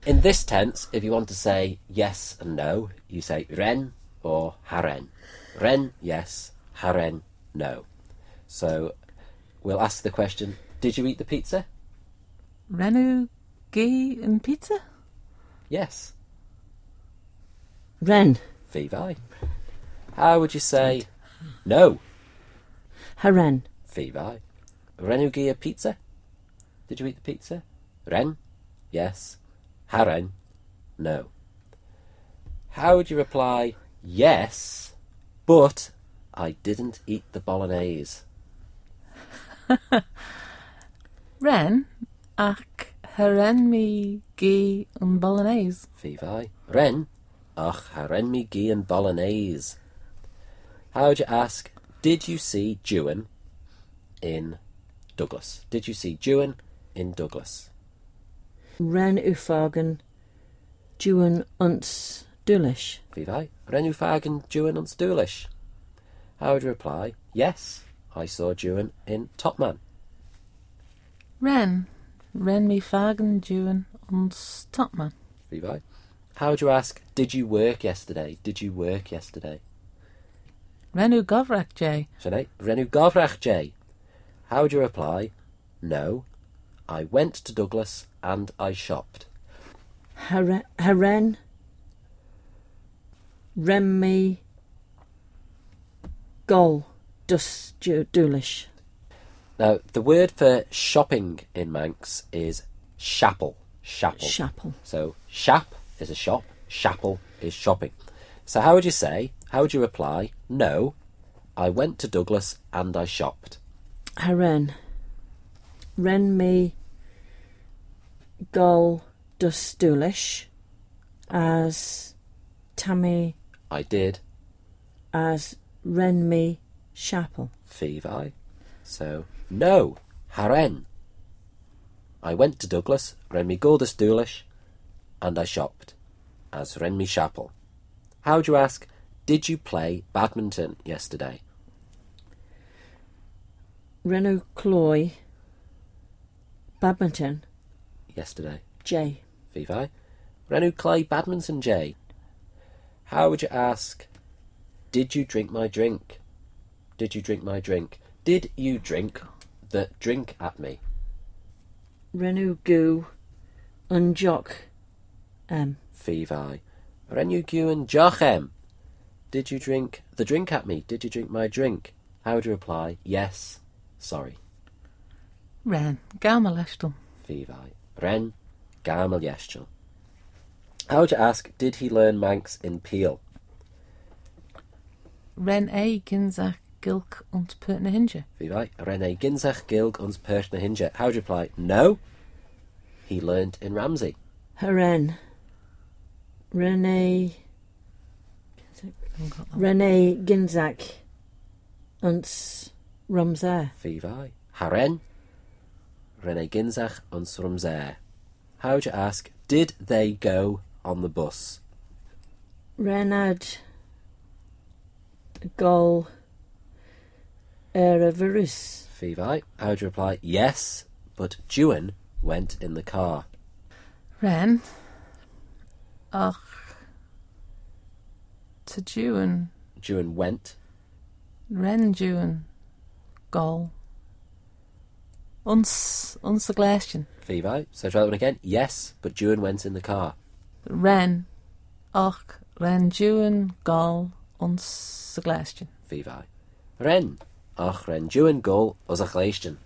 In this tense, if you want to say yes and no, you say ren or haren. Ren, yes. Haren, no. So we'll ask the question, did you eat the pizza? Renu gi and pizza? Yes. Ren. Fivi. How would you say no? Haren. Fivi. Renu gi a pizza? Did you eat the pizza? Ren, yes. Haren, no. How would you reply, yes, but I didn't eat the bolognese? Ren ach haren mi gi and bolognese. Fivi. Ren, ach haren mi gi and bolognese. How would you ask, did you see Juan in Douglas? Did you see Juan in Douglas? Ren ufagen Juan uns dulish. Fivi. Ren ufagen Juan uns Dúlis. How would you reply, yes, I saw Juan in Top Man? Ren mi fagen Juan uns topman. Fivi. How would you ask, did you work yesterday? Did you work yesterday? Renu govrak jay. Sinead, Renu govrach J. How would you reply, no, I went to Douglas and I shopped? Haren. Remi. Gol. Dus dulish. Now, the word for shopping in Manx is chapel. Chapel. Chapel. So, shap is a shop, chapel is shopping. So how would you reply, no, I went to Douglas and I shopped? Haren. Ren me. Gol. Dus dulish. As. Tammy. I did. As. Ren me. Chapel. Fivi. So, no, haren. I went to Douglas, ren mi goldus Dúlis, and I shopped, as ren mi chapel. How would you ask, did you play badminton yesterday? Renu Cloy. Badminton. Yesterday. J. Fivi. Renu clay badminton J. How would you ask, did you drink my drink? Did you drink my drink? Did you drink the drink at me? Renu Goo. Unjock. Fivi. Renu gywen jochem. Did you drink the drink at me? Did you drink my drink? How would you reply, yes, sorry? Ren gamal eshtul. Fivi. Ren gamal yeshtul. How would you ask, did he learn Manx in Peel? Ren ginzach gilk und pertna hinja. Fivi. Rene ginzach gilg uns pertna hinja. How would you reply, no, he learnt in Ramsey? Haren. Rene Ginzak. Uns Rumser. Fivi. Haren. Rene ginzach uns Rumser. How would you ask, did they go on the bus? Renad. Gol. Virus. Fivi. How would you reply, yes, but Juan went in the car? Ren ach to Juan. Juan went. Ren Juan gol. Uns the glastian. Fivi. So try that one again. Yes, but Juan went in the car. Ren ach Ren Juan gol uns the glastian. Fivi. Ren. Ach, ren Juan gol us a glastian.